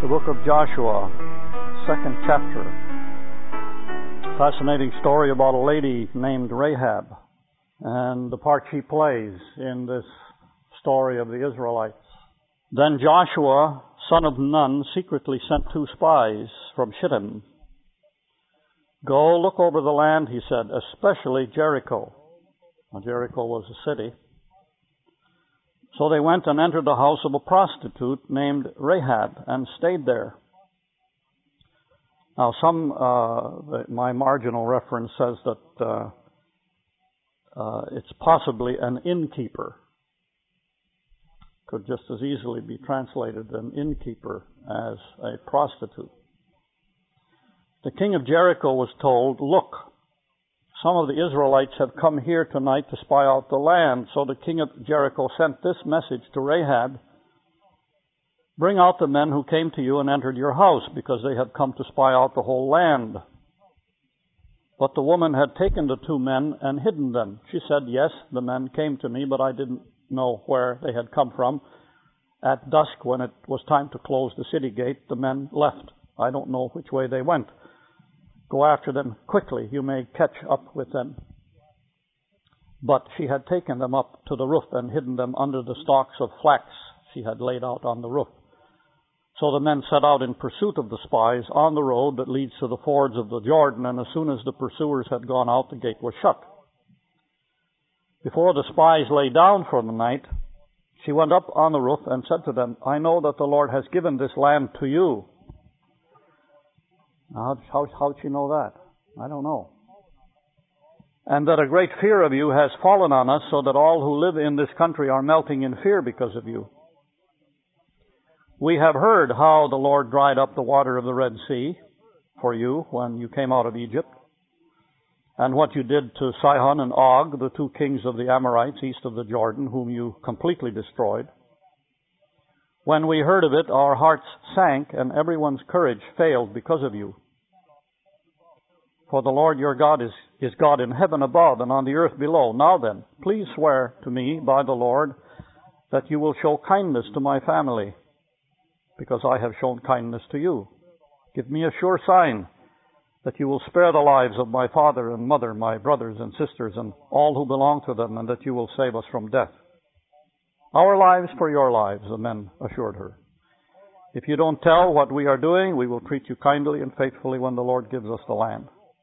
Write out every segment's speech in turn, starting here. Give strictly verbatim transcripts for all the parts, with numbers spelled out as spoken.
book of Joshua, second chapter. Fascinating story about a lady named Rahab and the part she plays in this story of the Israelites. Then Joshua, son of Nun, secretly sent two spies from Shittim. Go look over the land, he said, especially Jericho. Now, Jericho was a city. So they went and entered the house of a prostitute named Rahab and stayed there. Now, some, uh, my marginal reference says that uh, uh, it's possibly an innkeeper. Could just as easily be translated an innkeeper as a prostitute. The king of Jericho was told, look, some of the Israelites have come here tonight to spy out the land. So the king of Jericho sent this message to Rahab, bring out the men who came to you and entered your house, because they have come to spy out the whole land. But the woman had taken the two men and hidden them. She said, yes, the men came to me, but I didn't know where they had come from. At dusk, when it was time to close the city gate, the men left. I don't know which way they went. Go after them quickly. You may catch up with them. But she had taken them up to the roof and hidden them under the stalks of flax she had laid out on the roof. So the men set out in pursuit of the spies on the road that leads to the fords of the Jordan, and as soon as the pursuers had gone out, the gate was shut. Before the spies lay down for the night, she went up on the roof and said to them, I know that the Lord has given this land to you. Now, how, how did she know that? I don't know. And that a great fear of you has fallen on us, so that all who live in this country are melting in fear because of you. We have heard how the Lord dried up the water of the Red Sea for you when you came out of Egypt, and what you did to Sihon and Og, the two kings of the Amorites east of the Jordan, whom you completely destroyed. When we heard of it, our hearts sank, and everyone's courage failed because of you. For the Lord your God is, is God in heaven above and on the earth below. Now then, please swear to me by the Lord that you will show kindness to my family, because I have shown kindness to you. Give me a sure sign that you will spare the lives of my father and mother, my brothers and sisters, and all who belong to them, and that you will save us from death. Our lives for your lives, the men assured her. If you don't tell what we are doing, we will treat you kindly and faithfully when the Lord gives us the land.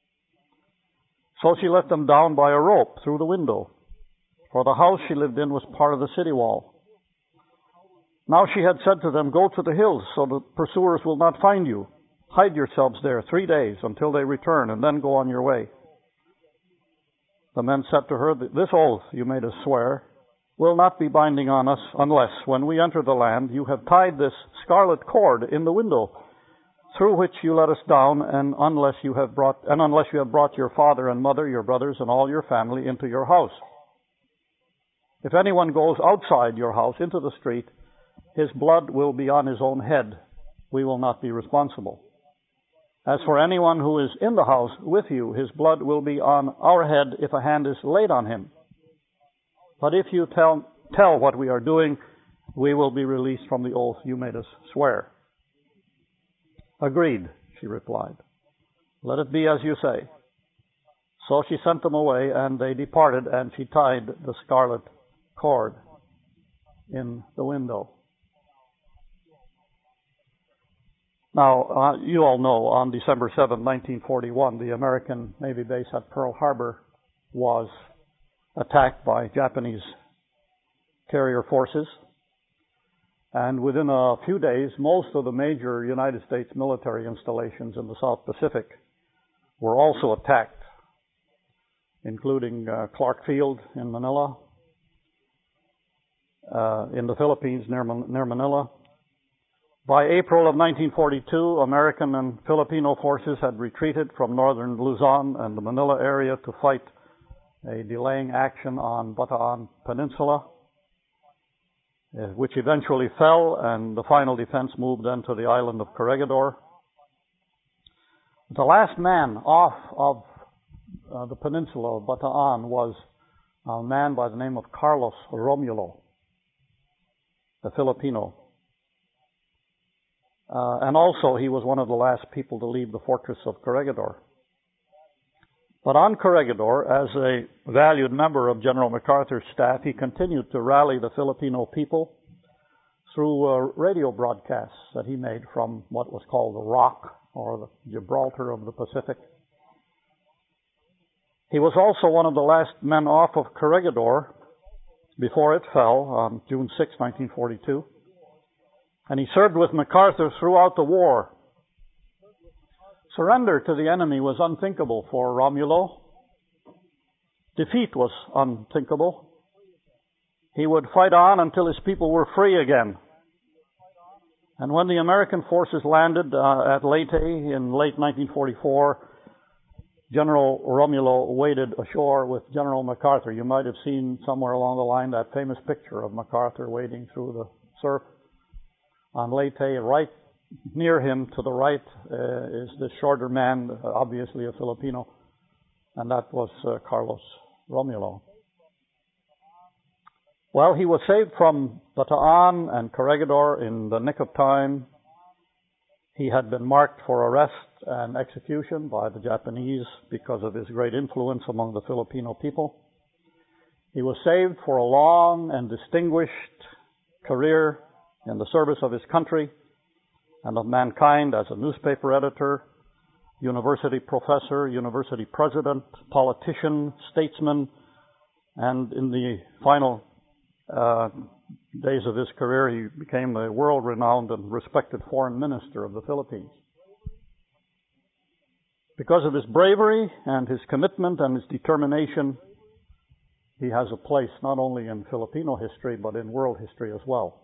So she let them down by a rope through the window, for the house she lived in was part of the city wall. Now she had said to them, go to the hills so the pursuers will not find you. Hide yourselves there three days until they return, and then go on your way. The men said to her, this oath you made us swear will not be binding on us unless, when we enter the land, you have tied this scarlet cord in the window, through which you let us down, and unless you have brought and unless you have brought your father and mother, your brothers, and all your family into your house. If anyone goes outside your house into the street, his blood will be on his own head. We will not be responsible. As for anyone who is in the house with you, his blood will be on our head if a hand is laid on him. But if you tell, tell what we are doing, we will be released from the oath you made us swear. Agreed, she replied. Let it be as you say. So she sent them away, and they departed, and she tied the scarlet cord in the window. Now, uh, you all know, on December seventh, nineteen forty-one, the American Navy base at Pearl Harbor was attacked by Japanese carrier forces. And within a few days, most of the major United States military installations in the South Pacific were also attacked, including uh, Clark Field in Manila, uh, in the Philippines near, Man- near Manila. By April of nineteen forty-two, American and Filipino forces had retreated from northern Luzon and the Manila area to fight a delaying action on Bataan Peninsula, which eventually fell, and the final defense moved then to the island of Corregidor. The last man off of uh, the peninsula of Bataan was a man by the name of Carlos Romulo, a Filipino. Uh, and also, he was one of the last people to leave the fortress of Corregidor. But on Corregidor, as a valued member of General MacArthur's staff, he continued to rally the Filipino people through uh, radio broadcasts that he made from what was called the Rock, or the Gibraltar of the Pacific. He was also one of the last men off of Corregidor before it fell on June sixth, nineteen forty-two. And he served with MacArthur throughout the war. Surrender to the enemy was unthinkable for Romulo. Defeat was unthinkable. He would fight on until his people were free again. And when the American forces landed uh, at Leyte in late nineteen forty-four, General Romulo waded ashore with General MacArthur. You might have seen somewhere along the line that famous picture of MacArthur wading through the surf on Leyte. Right near him to the right uh, is this shorter man, obviously a Filipino, and that was uh, Carlos Romulo. Well, he was saved from Bataan and Corregidor in the nick of time. He had been marked for arrest and execution by the Japanese because of his great influence among the Filipino people. He was saved for a long and distinguished career in the service of his country and of mankind as a newspaper editor, university professor, university president, politician, statesman, and in the final uh, days of his career, he became a world-renowned and respected foreign minister of the Philippines. Because of his bravery and his commitment and his determination, he has a place not only in Filipino history, but in world history as well.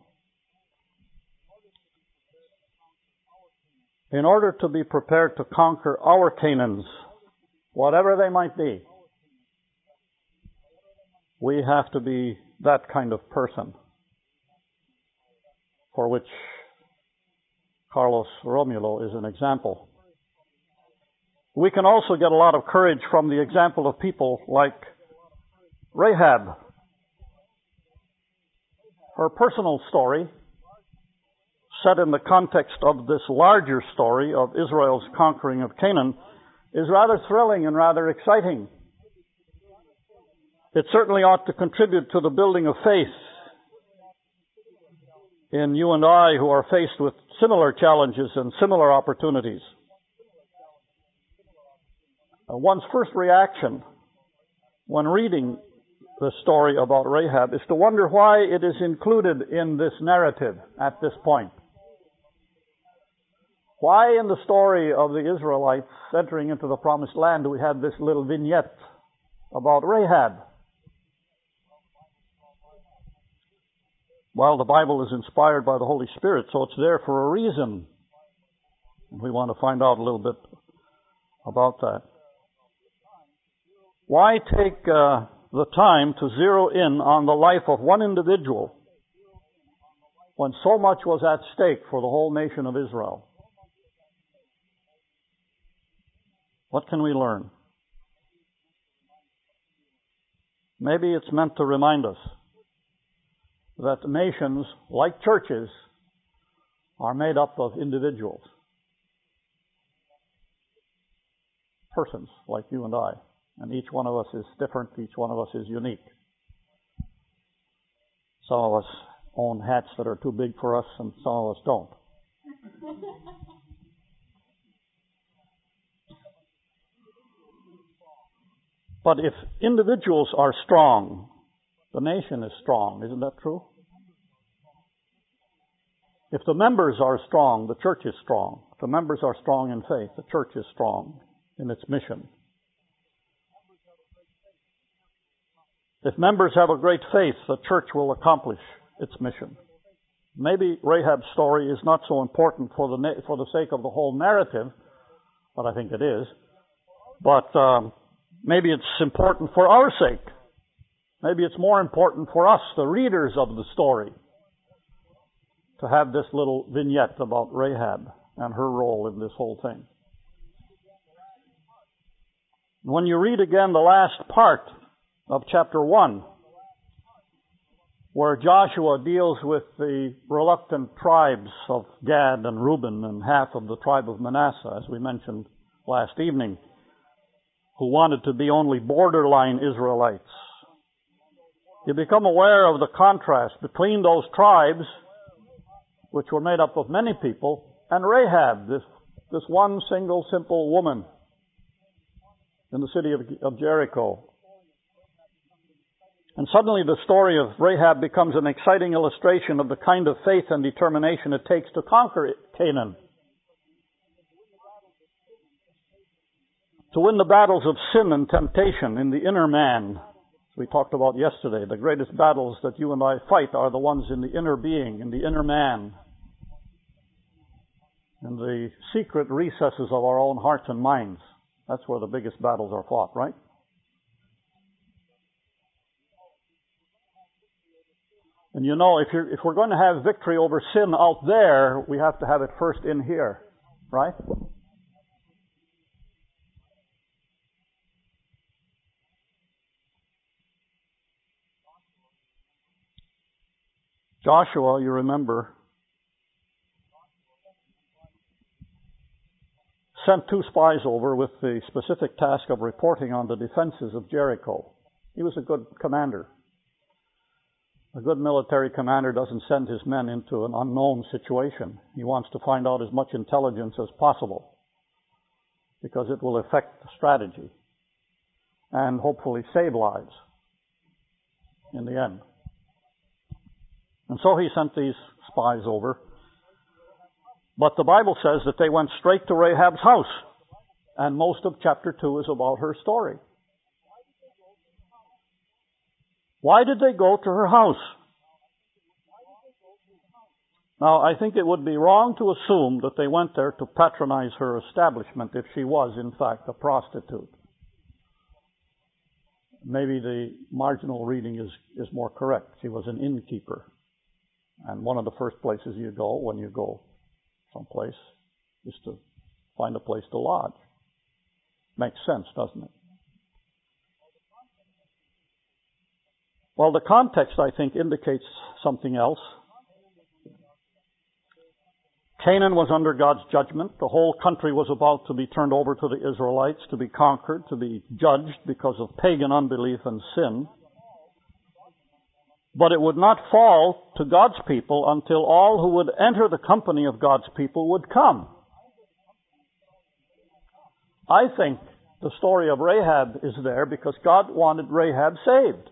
In order to be prepared to conquer our Canaans, whatever they might be, we have to be that kind of person for which Carlos Romulo is an example. We can also get a lot of courage from the example of people like Rahab. Her personal story, set in the context of this larger story of Israel's conquering of Canaan, is rather thrilling and rather exciting. It certainly ought to contribute to the building of faith in you and I who are faced with similar challenges and similar opportunities. Uh, one's first reaction when reading the story about Rahab is to wonder why it is included in this narrative at this point. Why in the story of the Israelites entering into the Promised Land do we have this little vignette about Rahab? Well, the Bible is inspired by the Holy Spirit, so it's there for a reason. We want to find out a little bit about that. Why take uh, the time to zero in on the life of one individual when so much was at stake for the whole nation of Israel? What can we learn? Maybe it's meant to remind us that nations, like churches, are made up of individuals. Persons like you and I. And each one of us is different. Each one of us is unique. Some of us own hats that are too big for us, and some of us don't. But if individuals are strong, the nation is strong. Isn't that true? If the members are strong, the church is strong. If the members are strong in faith, the church is strong in its mission. If members have a great faith, the church will accomplish its mission. Maybe Rahab's story is not so important for the na- for the sake of the whole narrative, but I think it is. But um, maybe it's important for our sake. Maybe it's more important for us, the readers of the story, to have this little vignette about Rahab and her role in this whole thing. When you read again the last part of chapter one, where Joshua deals with the reluctant tribes of Gad and Reuben and half of the tribe of Manasseh, as we mentioned last evening, who wanted to be only borderline Israelites. You become aware of the contrast between those tribes, which were made up of many people, and Rahab, this, this one single simple woman in the city of, of Jericho. And suddenly the story of Rahab becomes an exciting illustration of the kind of faith and determination it takes to conquer Canaan. To win the battles of sin and temptation in the inner man. As we talked about yesterday, the greatest battles that you and I fight are the ones in the inner being, in the inner man. In the secret recesses of our own hearts and minds. That's where the biggest battles are fought, right? And you know, if you're, if we're going to have victory over sin out there, we have to have it first in here, right? Joshua, you remember, sent two spies over with the specific task of reporting on the defenses of Jericho. He was a good commander. A good military commander doesn't send his men into an unknown situation. He wants to find out as much intelligence as possible, because it will affect the strategy and hopefully save lives in the end. And so he sent these spies over. But the Bible says that they went straight to Rahab's house. And most of chapter two is about her story. Why did they go to her house? Now, I think it would be wrong to assume that they went there to patronize her establishment if she was, in fact, a prostitute. Maybe the marginal reading is, is more correct. She was an innkeeper. And one of the first places you go when you go someplace is to find a place to lodge. Makes sense, doesn't it? Well, the context, I think, indicates something else. Canaan was under God's judgment. The whole country was about to be turned over to the Israelites, to be conquered, to be judged because of pagan unbelief and sin. But it would not fall to God's people until all who would enter the company of God's people would come. I think the story of Rahab is there because God wanted Rahab saved.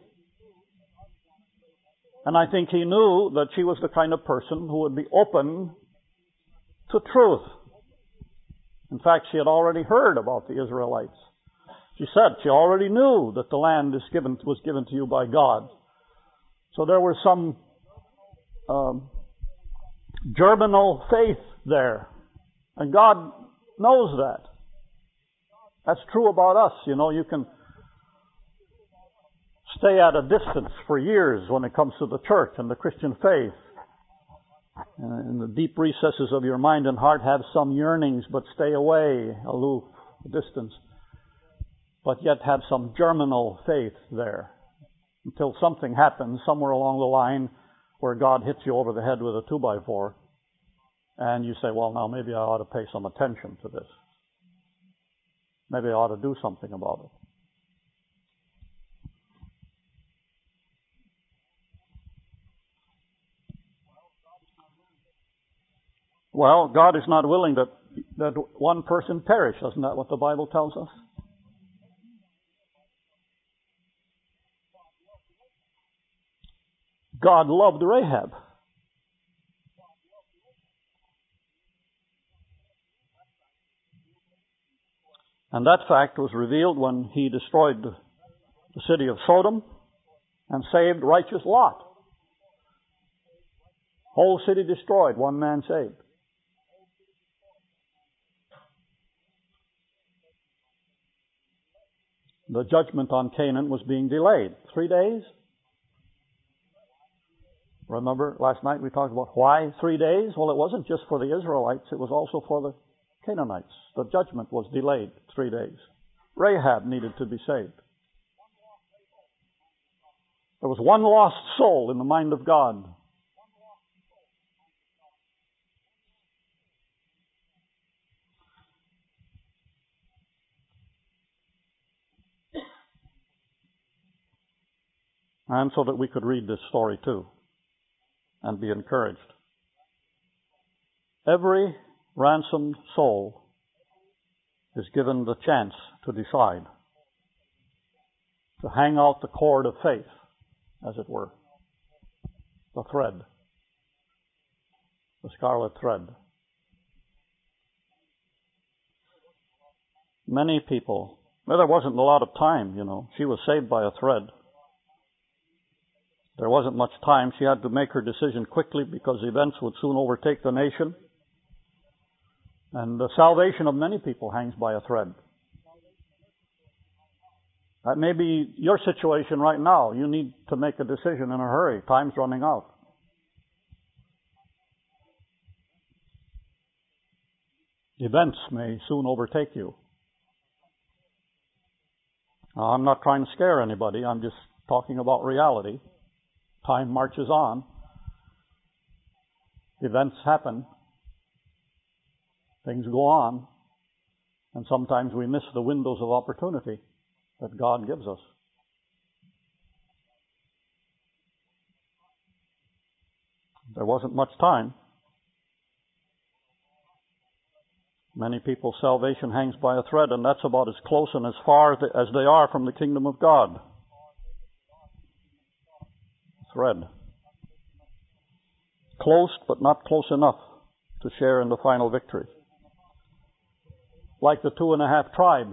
And I think He knew that she was the kind of person who would be open to truth. In fact, she had already heard about the Israelites. She said she already knew that the land is given, was given to you by God. So there was some um, germinal faith there. And God knows that. That's true about us. You know, you can stay at a distance for years when it comes to the church and the Christian faith. Uh, in the deep recesses of your mind and heart have some yearnings, but stay away, aloof, distance. But yet have some germinal faith there. Until something happens somewhere along the line where God hits you over the head with a two by four. And you say, well, now maybe I ought to pay some attention to this. Maybe I ought to do something about it. Well, God is not willing that, that one person perish. Isn't that what the Bible tells us? God loved Rahab. And that fact was revealed when He destroyed the city of Sodom and saved righteous Lot. Whole city destroyed, one man saved. The judgment on Canaan was being delayed. Three days? Remember, last night we talked about why three days? Well, it wasn't just for the Israelites. It was also for the Canaanites. The judgment was delayed three days. Rahab needed to be saved. There was one lost soul in the mind of God. And so that we could read this story too and be encouraged. Every ransomed soul is given the chance to decide, to hang out the cord of faith, as it were, the thread, the scarlet thread. Many people, well, there wasn't a lot of time, you know. She was saved by a thread. There wasn't much time. She had to make her decision quickly because events would soon overtake the nation. And the salvation of many people hangs by a thread. That may be your situation right now. You need to make a decision in a hurry. Time's running out. Events may soon overtake you. Now, I'm not trying to scare anybody. I'm just talking about reality. Time marches on. Events happen. Things go on. And sometimes we miss the windows of opportunity that God gives us. There wasn't much time. Many people's salvation hangs by a thread, and that's about as close and as far as they are from the kingdom of God. Thread. Close, but not close enough to share in the final victory. Like the two and a half tribes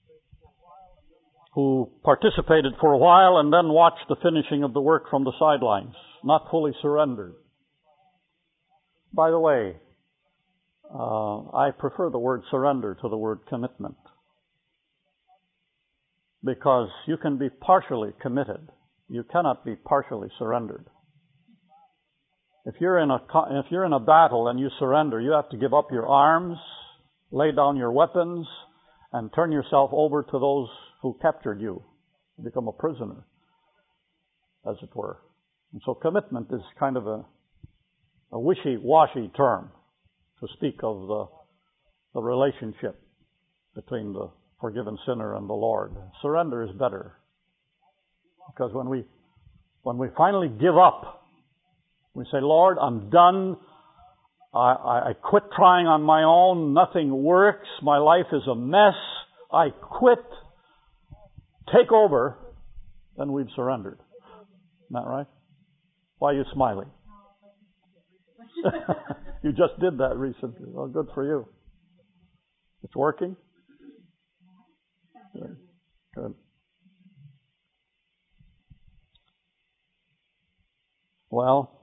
who participated for a while and then watched the finishing of the work from the sidelines, not fully surrendered. By the way, uh, I prefer the word surrender to the word commitment, because you can be partially committed. You cannot be partially surrendered. If you're in a if you're in a battle and you surrender, you have to give up your arms, lay down your weapons, and turn yourself over to those who captured you, become a prisoner, as it were. And so commitment is kind of a, a wishy-washy term to speak of the, the relationship between the forgiven sinner and the Lord. Surrender is better. Because when we when we finally give up, we say, Lord, I'm done. I, I, I quit trying on my own. Nothing works. My life is a mess. I quit. Take over. Then we've surrendered. Isn't that right? Why are you smiling? You just did that recently. Well, good for you. It's working? Good. Good. Well,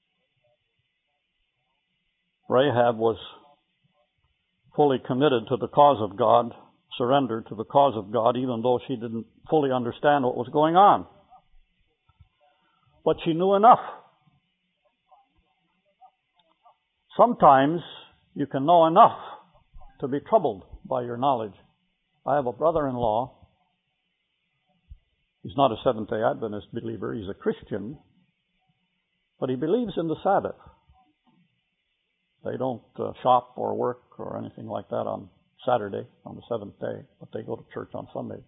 Rahab was fully committed to the cause of God, surrendered to the cause of God, even though she didn't fully understand what was going on. But she knew enough. Sometimes you can know enough to be troubled by your knowledge. I have a brother-in-law. He's not a Seventh-day Adventist believer. He's a Christian. But he believes in the Sabbath. They don't uh, shop or work or anything like that on Saturday, on the seventh day, but they go to church on Sunday.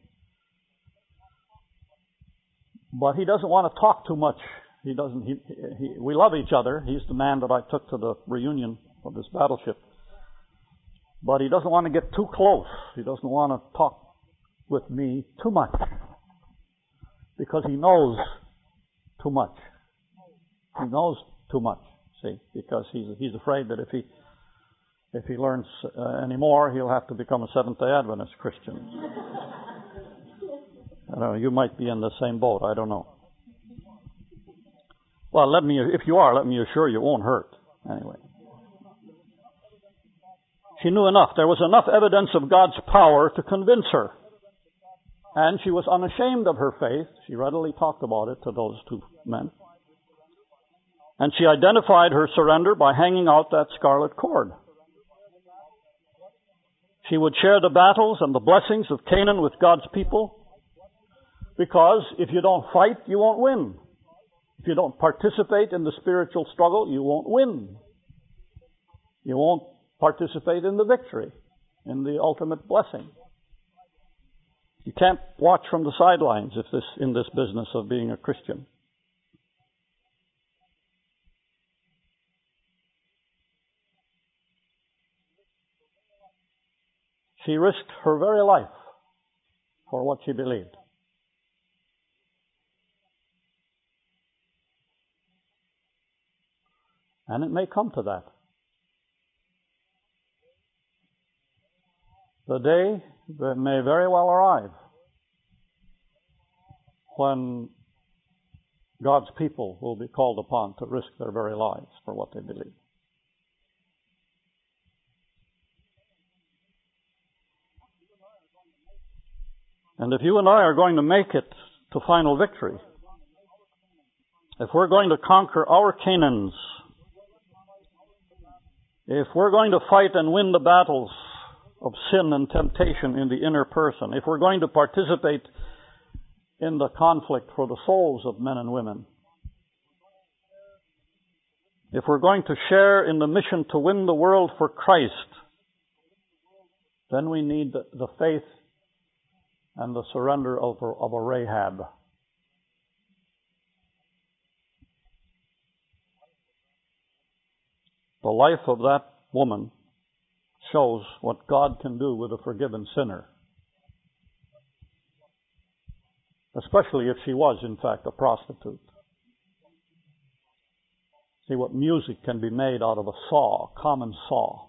But he doesn't want to talk too much. He doesn't. He, he, we love each other. He's the man that I took to the reunion of this battleship. But he doesn't want to get too close. He doesn't want to talk with me too much, because he knows too much. He knows too much, see, because he's he's afraid that if he if he learns uh, any more, he'll have to become a Seventh-day Adventist Christian. I don't know, you might be in the same boat. I don't know. Well, let me if you are, let me assure you, it won't hurt anyway. She knew enough. There was enough evidence of God's power to convince her. And she was unashamed of her faith. She readily talked about it to those two men. And she identified her surrender by hanging out that scarlet cord. She would share the battles and the blessings of Canaan with God's people, because if you don't fight, you won't win. If you don't participate in the spiritual struggle, you won't win. You won't participate in the victory, in the ultimate blessing. You can't watch from the sidelines if this in this business of being a Christian. She risked her very life for what she believed. And it may come to that. The day that may very well arrive when God's people will be called upon to risk their very lives for what they believe. And if you and I are going to make it to final victory, if we're going to conquer our Canaans, if we're going to fight and win the battles of sin and temptation in the inner person, if we're going to participate in the conflict for the souls of men and women, if we're going to share in the mission to win the world for Christ, then we need the, the faith and the surrender of a, of a Rahab. The life of that woman shows what God can do with a forgiven sinner. Especially if she was, in fact, a prostitute. See what music can be made out of a saw, a common saw.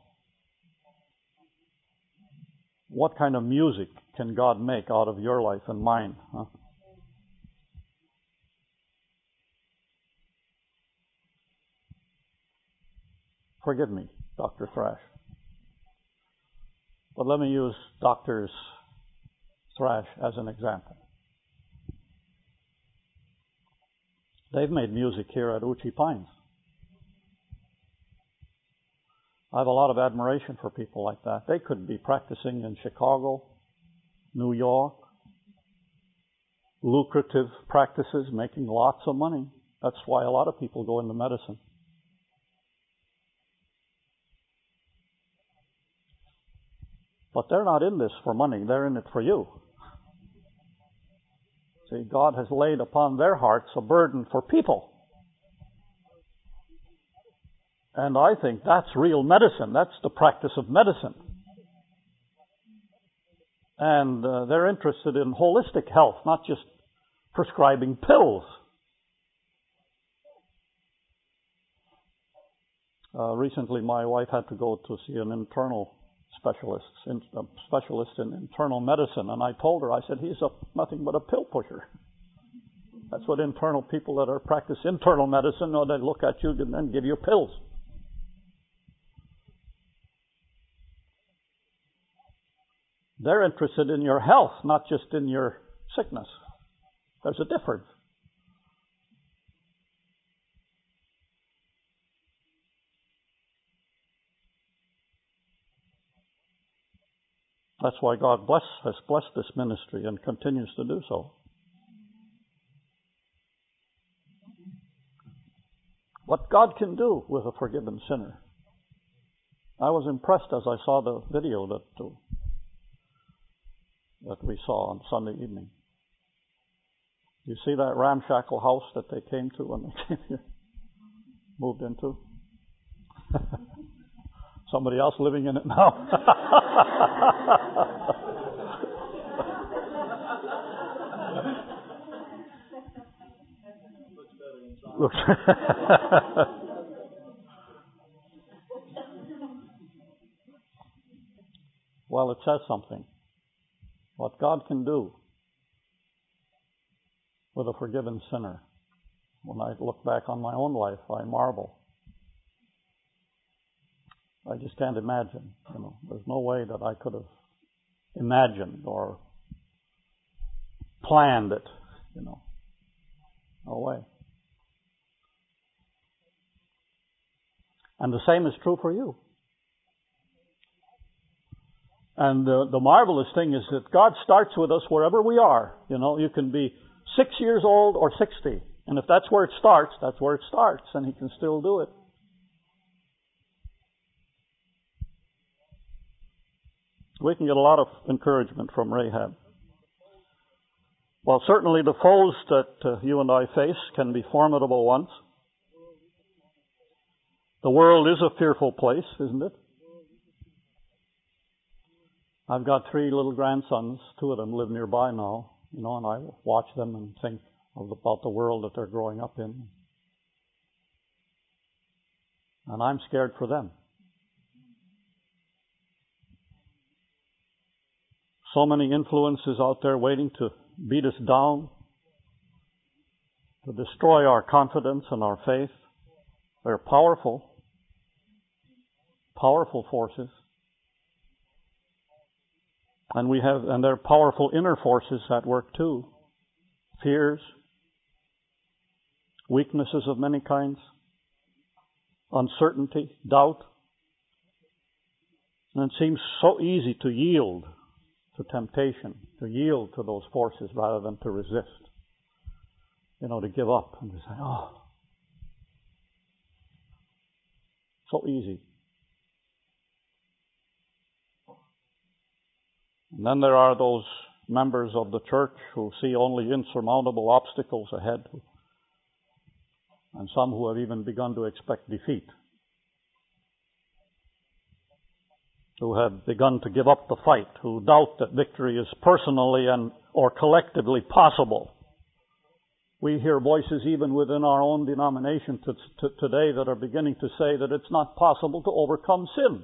What kind of music can God make out of your life and mine? Huh? Forgive me, Doctor Thrash. But let me use Doctor Thrash as an example. They've made music here at Uchee Pines. I have a lot of admiration for people like that. They could be practicing in Chicago, New York, lucrative practices, making lots of money. That's why a lot of people go into medicine. But they're not in this for money. They're in it for you. See, God has laid upon their hearts a burden for people. And I think that's real medicine. That's the practice of medicine. And uh, they're interested in holistic health, not just prescribing pills. Uh, recently, my wife had to go to see an internal specialist, a specialist in internal medicine, and I told her, I said, he's a, nothing but a pill pusher. That's what internal people that are practice internal medicine, or they look at you and then give you pills. They're interested in your health, not just in your sickness. There's a difference. That's why God bless, has blessed this ministry and continues to do so. What God can do with a forgiven sinner. I was impressed as I saw the video that uh, that we saw on Sunday evening. You see that ramshackle house that they came to when they came here? Moved into? Somebody else living in it now? Looks well, it says something. What God can do with a forgiven sinner. When I look back on my own life, I marvel. I just can't imagine. You know, there's no way that I could have imagined or planned it. You know, no way. And the same is true for you. And the, the marvelous thing is that God starts with us wherever we are. You know, you can be six years old or sixty And if that's where it starts, that's where it starts, and he can still do it. We can get a lot of encouragement from Rahab. Well, certainly the foes that uh, you and I face can be formidable ones. The world is a fearful place, isn't it? I've got three little grandsons. Two of them live nearby now, you know, and I watch them and think of about the world that they're growing up in. And I'm scared for them. So many influences out there waiting to beat us down, to destroy our confidence and our faith. They're powerful, powerful forces. And we have, and they're powerful inner forces at work too. Fears, weaknesses of many kinds, uncertainty, doubt. And it seems so easy to yield to temptation, to yield to those forces rather than to resist. You know, to give up and to say, oh, so easy. And then there are those members of the church who see only insurmountable obstacles ahead, and some who have even begun to expect defeat, who have begun to give up the fight, who doubt that victory is personally and or collectively possible. We hear voices even within our own denomination to, to today that are beginning to say that it's not possible to overcome sin.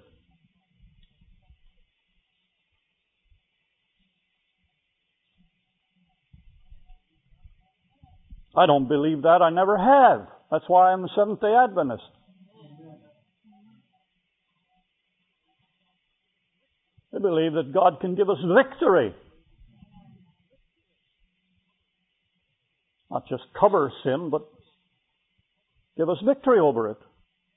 I don't believe that. I never have. That's why I'm a Seventh-day Adventist. I believe that God can give us victory. Not just cover sin, but give us victory over it.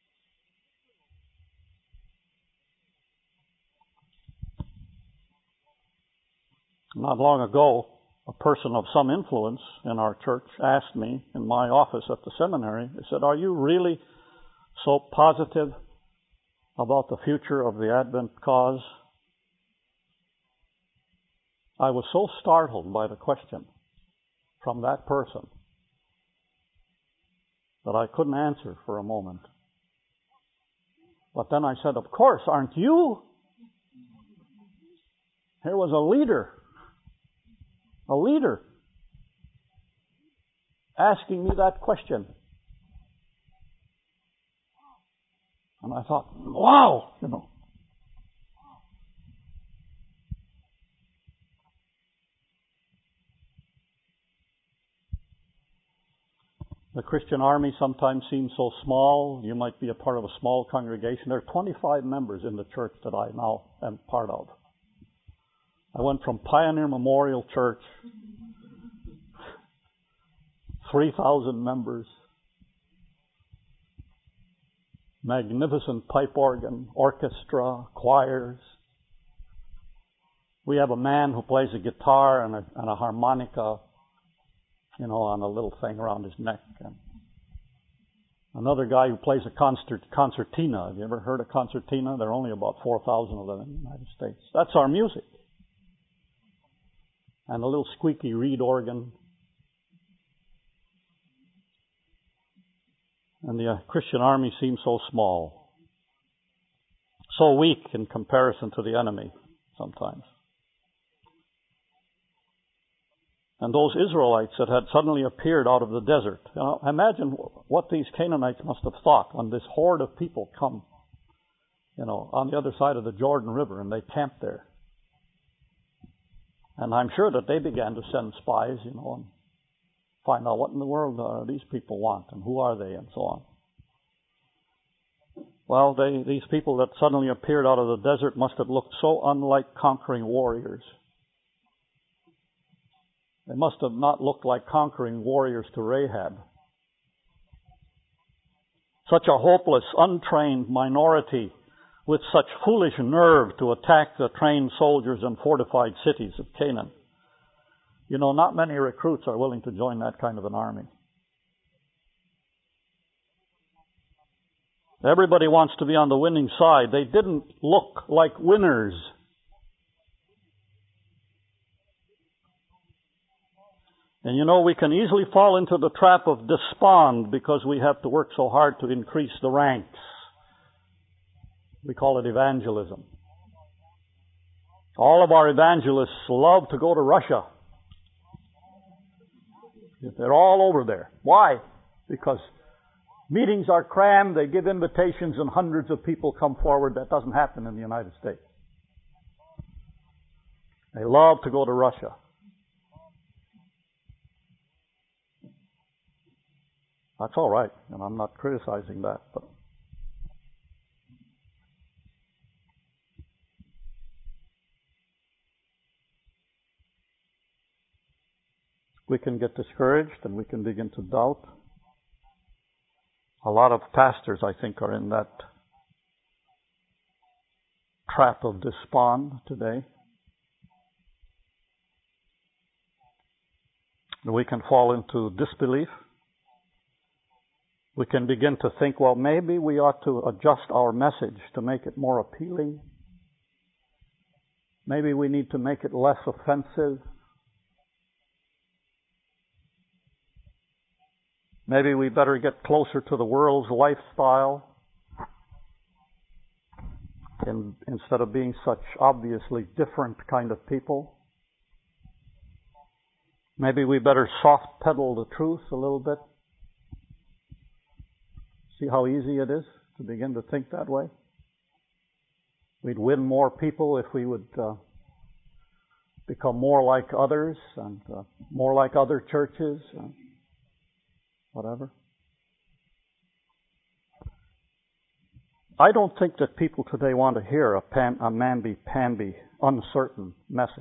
Not long ago, a person of some influence in our church asked me in my office at the seminary, he said, "Are you really so positive about the future of the Advent cause?" I was so startled by the question from that person that I couldn't answer for a moment. But then I said, "Of course, aren't you?" Here was a leader, a leader, asking me that question. And I thought, wow, you know. The Christian army sometimes seems so small. You might be a part of a small congregation. There are twenty-five members in the church that I now am part of. I went from Pioneer Memorial Church, three thousand members, magnificent pipe organ, orchestra, choirs. We have a man who plays a guitar and a, and a harmonica, you know, on a little thing around his neck. And another guy who plays a concert, concertina. Have you ever heard of concertina? There are only about four thousand of them in the United States. That's our music. And a little squeaky reed organ. And the uh, Christian army seems so small, so weak in comparison to the enemy sometimes. And those Israelites that had suddenly appeared out of the desert. You know, imagine what these Canaanites must have thought when this horde of people come, you know, on the other side of the Jordan River, and they camped there. And I'm sure that they began to send spies, you know, and find out what in the world uh, these people want and who are they and so on. Well, they, these people that suddenly appeared out of the desert must have looked so unlike conquering warriors. They must have not looked like conquering warriors to Rahab. Such a hopeless, untrained minority with such foolish nerve to attack the trained soldiers and fortified cities of Canaan. You know, not many recruits are willing to join that kind of an army. Everybody wants to be on the winning side. They didn't look like winners. And you know, we can easily fall into the trap of despond because we have to work so hard to increase the ranks. We call it evangelism. All of our evangelists love to go to Russia. They're all over there. Why? Because meetings are crammed, they give invitations, and hundreds of people come forward. That doesn't happen in the United States. They love to go to Russia. That's all right, and I'm not criticizing that. But we can get discouraged and we can begin to doubt. A lot of pastors, I think, are in that trap of despond today. And we can fall into disbelief. We can begin to think, well, maybe we ought to adjust our message to make it more appealing. Maybe we need to make it less offensive. Maybe we better get closer to the world's lifestyle in, instead of being such obviously different kind of people. Maybe we better soft pedal the truth a little bit. See how easy it is to begin to think that way? We'd win more people if we would uh, become more like others and uh, more like other churches. And whatever. I don't think that people today want to hear a, pan, a mamby-pamby, uncertain message.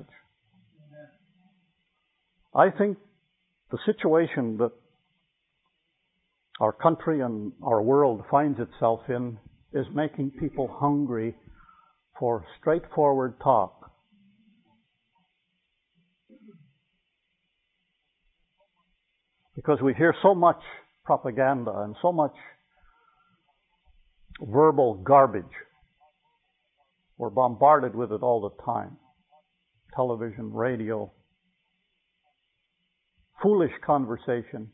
I think the situation that our country and our world finds itself in is making people hungry for straightforward talk. Because we hear so much propaganda and so much verbal garbage. We're bombarded with it all the time. Television, radio, foolish conversation.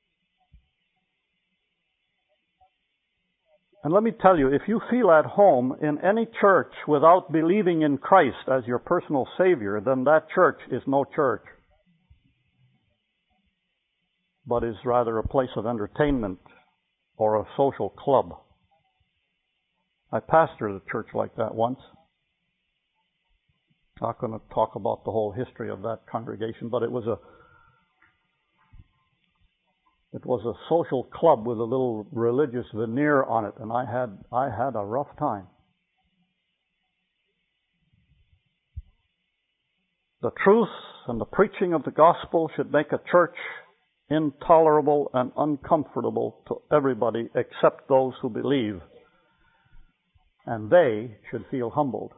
And let me tell you, if you feel at home in any church without believing in Christ as your personal Savior, then that church is no church, but is rather a place of entertainment or a social club. I pastored a church like that once. Not going to talk about the whole history of that congregation, but it was a it was a social club with a little religious veneer on it, and I had I had a rough time. The truth and the preaching of the gospel should make a church intolerable and uncomfortable to everybody except those who believe. And they should feel humbled.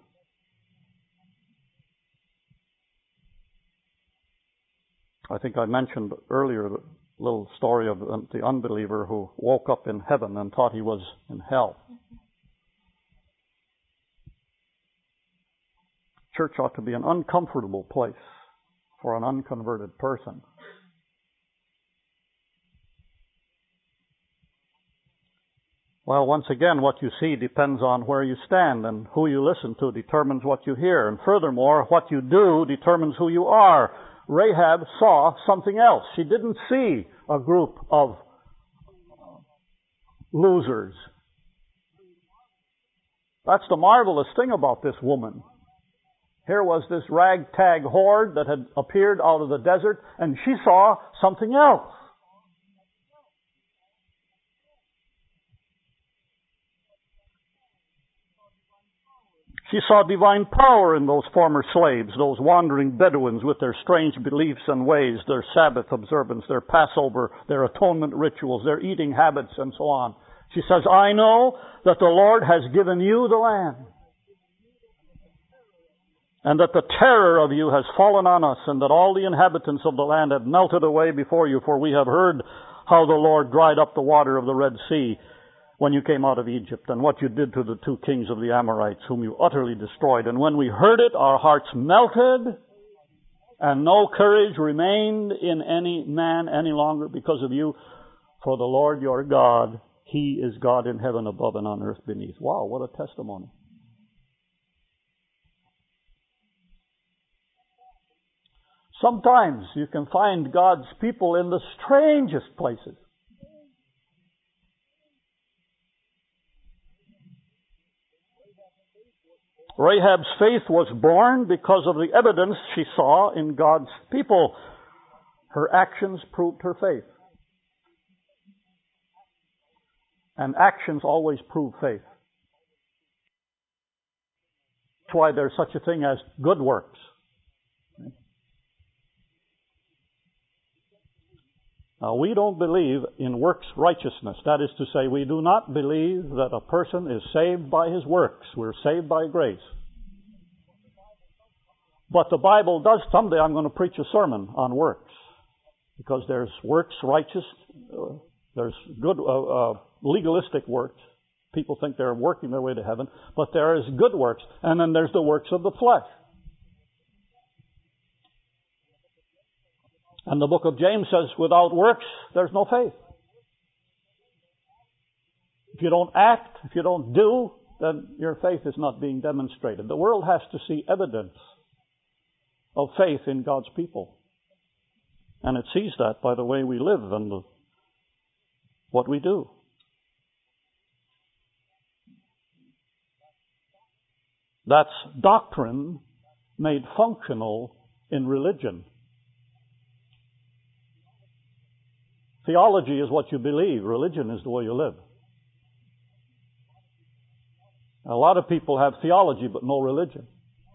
I think I mentioned earlier the little story of the unbeliever who woke up in heaven and thought he was in hell. Church ought to be an uncomfortable place for an unconverted person. Well, once again, what you see depends on where you stand, and who you listen to determines what you hear. And furthermore, what you do determines who you are. Rahab saw something else. She didn't see a group of losers. That's the marvelous thing about this woman. Here was this ragtag horde that had appeared out of the desert, and she saw something else. She saw divine power in those former slaves, those wandering Bedouins with their strange beliefs and ways, their Sabbath observance, their Passover, their atonement rituals, their eating habits, and so on. She says, I know that the Lord has given you the land, and that the terror of you has fallen on us, and that all the inhabitants of the land have melted away before you, for we have heard how the Lord dried up the water of the Red Sea, when you came out of Egypt, and what you did to the two kings of the Amorites, whom you utterly destroyed. And when we heard it, our hearts melted, and no courage remained in any man any longer because of you. For the Lord your God, He is God in heaven above and on earth beneath. Wow, what a testimony. Sometimes you can find God's people in the strangest places. Rahab's faith was born because of the evidence she saw in God's people. Her actions proved her faith. And actions always prove faith. That's why there's such a thing as good works. Now, we don't believe in works righteousness. That is to say, we do not believe that a person is saved by his works. We're saved by grace. But the Bible does, someday I'm going to preach a sermon on works. Because there's works righteous, uh, there's good uh, uh, legalistic works. People think they're working their way to heaven. But there is good works. And then there's the works of the flesh. And the book of James says, without works, there's no faith. If you don't act, if you don't do, then your faith is not being demonstrated. The world has to see evidence of faith in God's people. And it sees that by the way we live and the, what we do. That's doctrine made functional in religion. Theology is what you believe. Religion is the way you live. A lot of people have theology but no religion.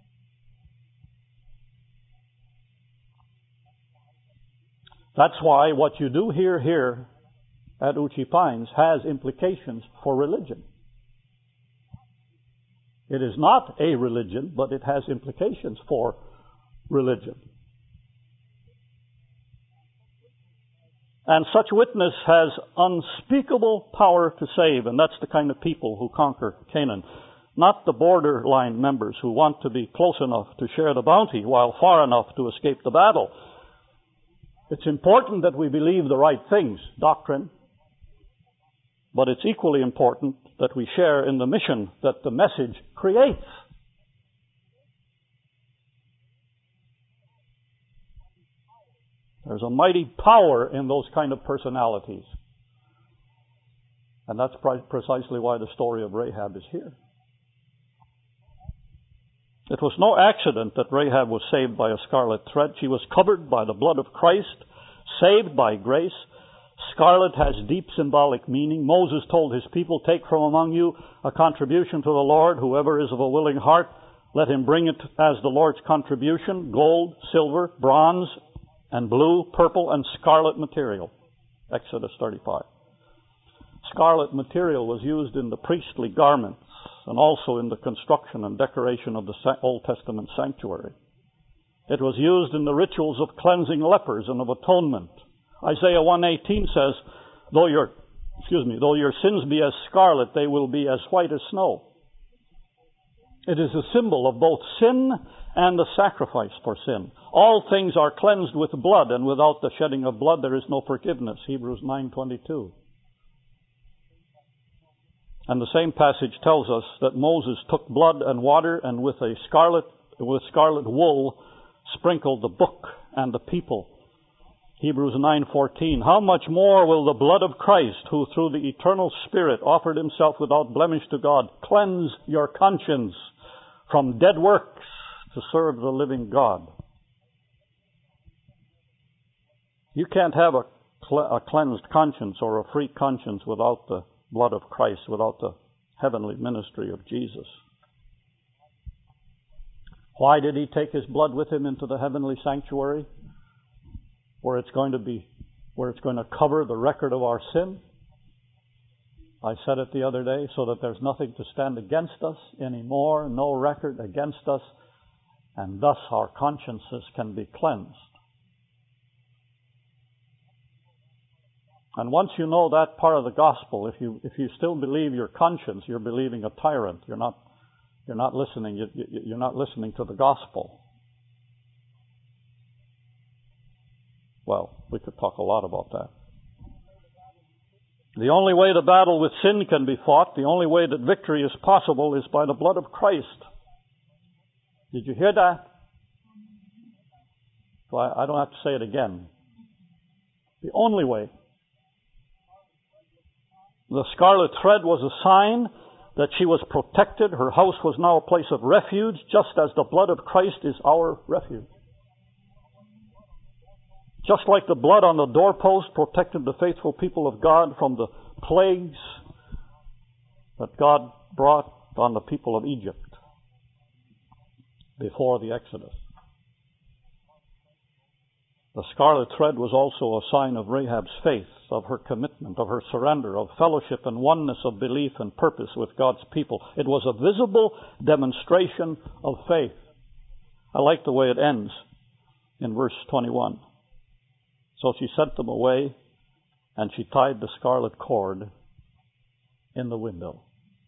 That's why what you do here, here at Uchi Pines has implications for religion. It is not a religion, but it has implications for religion. And such witness has unspeakable power to save, and that's the kind of people who conquer Canaan. Not the borderline members who want to be close enough to share the bounty while far enough to escape the battle. It's important that we believe the right things, doctrine, but it's equally important that we share in the mission that the message creates. There's a mighty power in those kind of personalities. And that's precisely why the story of Rahab is here. It was no accident that Rahab was saved by a scarlet thread. She was covered by the blood of Christ, saved by grace. Scarlet has deep symbolic meaning. Moses told his people, take from among you a contribution to the Lord. Whoever is of a willing heart, let him bring it as the Lord's contribution, gold, silver, bronze, and blue, purple, and scarlet material. Exodus thirty-five. Scarlet material was used in the priestly garments and also in the construction and decoration of the Old Testament sanctuary. It was used in the rituals of cleansing lepers and of atonement. Isaiah one eighteen says, though your, excuse me, though your sins be as scarlet, they will be as white as snow. It is a symbol of both sin and the sacrifice for sin. All things are cleansed with blood, and without the shedding of blood there is no forgiveness. Hebrews nine twenty-two. And the same passage tells us that Moses took blood and water and with a scarlet, with scarlet wool sprinkled the book and the people. Hebrews nine fourteen. How much more will the blood of Christ, who through the eternal Spirit offered himself without blemish to God, cleanse your conscience from dead works to serve the living God? You can't have a, cle- a cleansed conscience or a free conscience without the blood of Christ, without the heavenly ministry of Jesus. Why did he take his blood with him into the heavenly sanctuary, where it's going to be, where it's going to cover the record of our sin? I said it the other day, so that there's nothing to stand against us anymore, no record against us, and thus our consciences can be cleansed. And once you know that part of the gospel, if you if you still believe your conscience, you're believing a tyrant. You're not you're not listening. You, you, you're not listening to the gospel. Well, we could talk a lot about that. The only way the battle with sin can be fought, the only way that victory is possible, is by the blood of Christ. Did you hear that? So I, I don't have to say it again. The only way. The scarlet thread was a sign that she was protected. Her house was now a place of refuge, just as the blood of Christ is our refuge. Just like the blood on the doorpost protected the faithful people of God from the plagues that God brought on the people of Egypt before the Exodus. The scarlet thread was also a sign of Rahab's faith, of her commitment, of her surrender, of fellowship and oneness of belief and purpose with God's people. It was a visible demonstration of faith. I like the way it ends in verse twenty-one. So she sent them away, and she tied the scarlet cord in the window.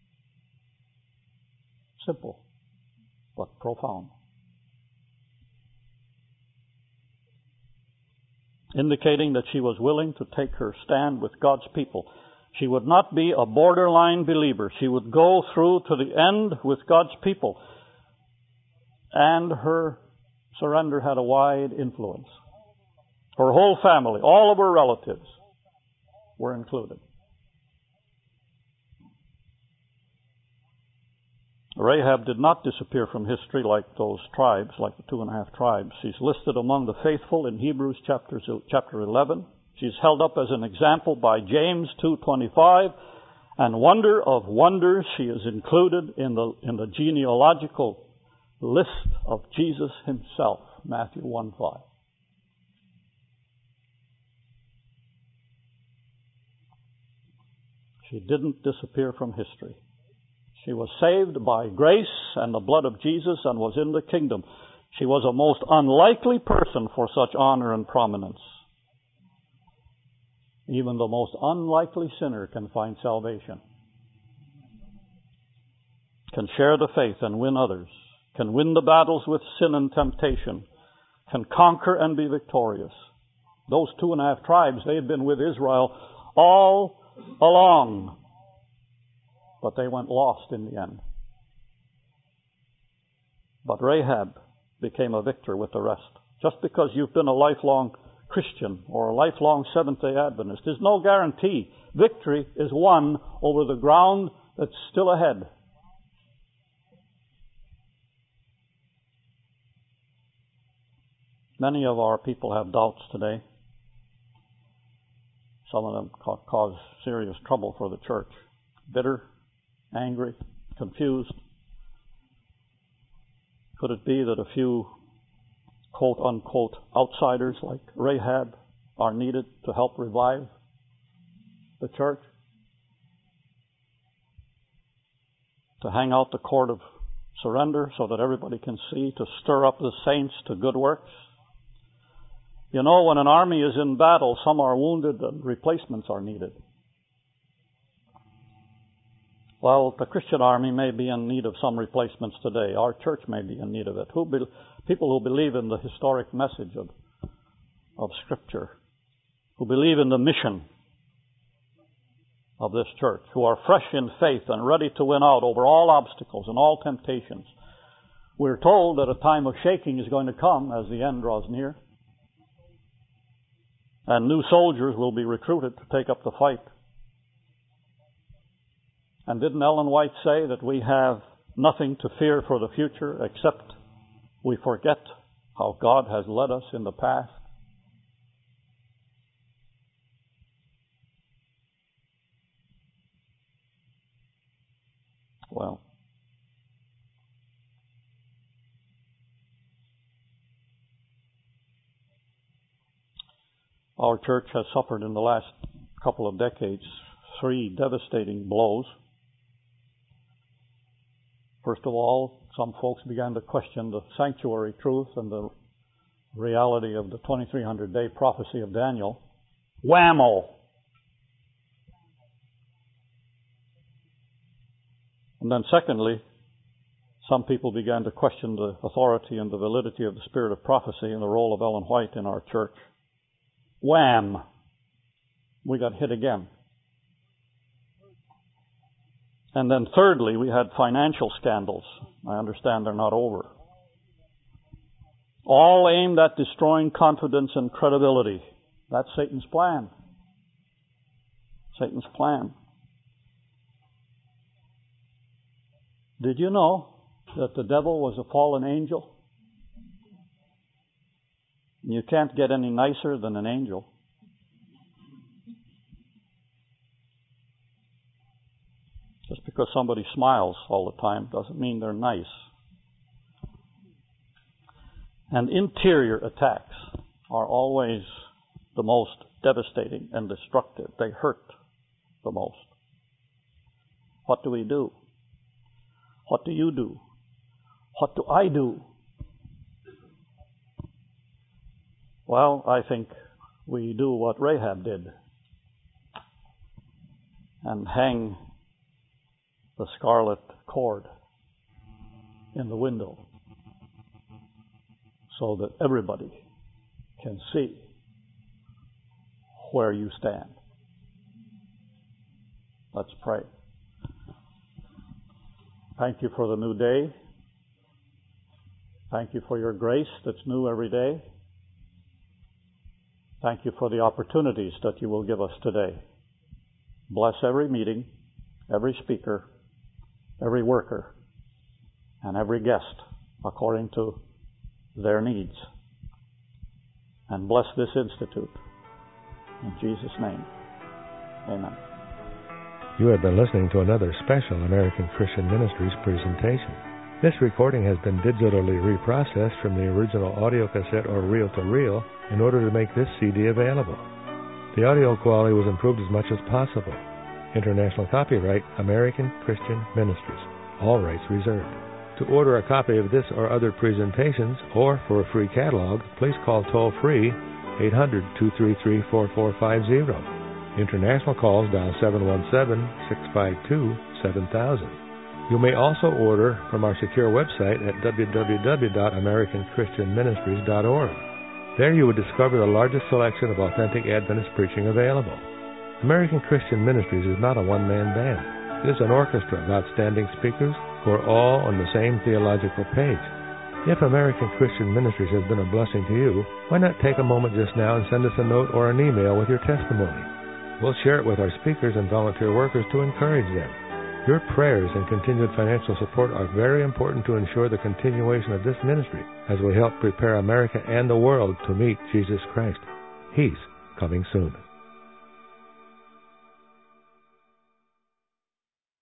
Simple, but profound. Indicating that she was willing to take her stand with God's people. She would not be a borderline believer. She would go through to the end with God's people. And her surrender had a wide influence. Her whole family, all of her relatives were included. Rahab did not disappear from history like those tribes, like the two and a half tribes. She's listed among the faithful in Hebrews chapter, chapter eleven. She's held up as an example by James two twenty-five. And wonder of wonders, she is included in the, in the genealogical list of Jesus himself, Matthew one five. She didn't disappear from history. She was saved by grace and the blood of Jesus and was in the kingdom. She was a most unlikely person for such honor and prominence. Even the most unlikely sinner can find salvation, can share the faith and win others, can win the battles with sin and temptation, can conquer and be victorious. Those two and a half tribes, they had been with Israel all along, but they went lost in the end. But Rahab became a victor with the rest. Just because you've been a lifelong Christian or a lifelong Seventh-day Adventist is no guarantee. Victory is won over the ground that's still ahead. Many of our people have doubts today. Some of them cause serious trouble for the church. Bitter, angry, confused. Could it be that a few quote-unquote outsiders like Rahab are needed to help revive the church? To hang out the cord of surrender so that everybody can see, to stir up the saints to good works? You know, when an army is in battle, some are wounded and replacements are needed. Well, the Christian army may be in need of some replacements today. Our church may be in need of it. Who be, people who believe in the historic message of, of Scripture, who believe in the mission of this church, who are fresh in faith and ready to win out over all obstacles and all temptations. We're told that a time of shaking is going to come as the end draws near. And new soldiers will be recruited to take up the fight. And didn't Ellen White say that we have nothing to fear for the future except we forget how God has led us in the past? Well, our church has suffered in the last couple of decades three devastating blows. First of all, some folks began to question the sanctuary truth and the reality of the twenty-three hundred day prophecy of Daniel. Whammo! And then secondly, some people began to question the authority and the validity of the spirit of prophecy and the role of Ellen White in our church. Wham! We got hit again. And then thirdly, we had financial scandals. I understand they're not over. All aimed at destroying confidence and credibility. That's Satan's plan. Satan's plan. Did you know that the devil was a fallen angel? You can't get any nicer than an angel. Just because somebody smiles all the time doesn't mean they're nice. And interior attacks are always the most devastating and destructive. They hurt the most. What do we do? What do you do? What do I do? Well, I think we do what Rahab did and hang the scarlet cord in the window so that everybody can see where you stand. Let's pray. Thank you for the new day. Thank you for your grace that's new every day. Thank you for the opportunities that you will give us today. Bless every meeting, every speaker, every worker, and every guest according to their needs. And bless this institute. In Jesus' name, amen. You have been listening to another special American Christian Ministries presentation. This recording has been digitally reprocessed from the original audio cassette or reel-to-reel in order to make this C D available. The audio quality was improved as much as possible. International copyright, American Christian Ministries. All rights reserved. To order a copy of this or other presentations, or for a free catalog, please call toll-free eight hundred, two three three, four four five zero. International calls dial seven one seven, six five two, seven thousand. You may also order from our secure website at w w w dot american christian ministries dot org. There you would discover the largest selection of authentic Adventist preaching available. American Christian Ministries is not a one-man band. It is an orchestra of outstanding speakers who are all on the same theological page. If American Christian Ministries has been a blessing to you, why not take a moment just now and send us a note or an email with your testimony? We'll share it with our speakers and volunteer workers to encourage them. Your prayers and continued financial support are very important to ensure the continuation of this ministry as we help prepare America and the world to meet Jesus Christ. He's coming soon.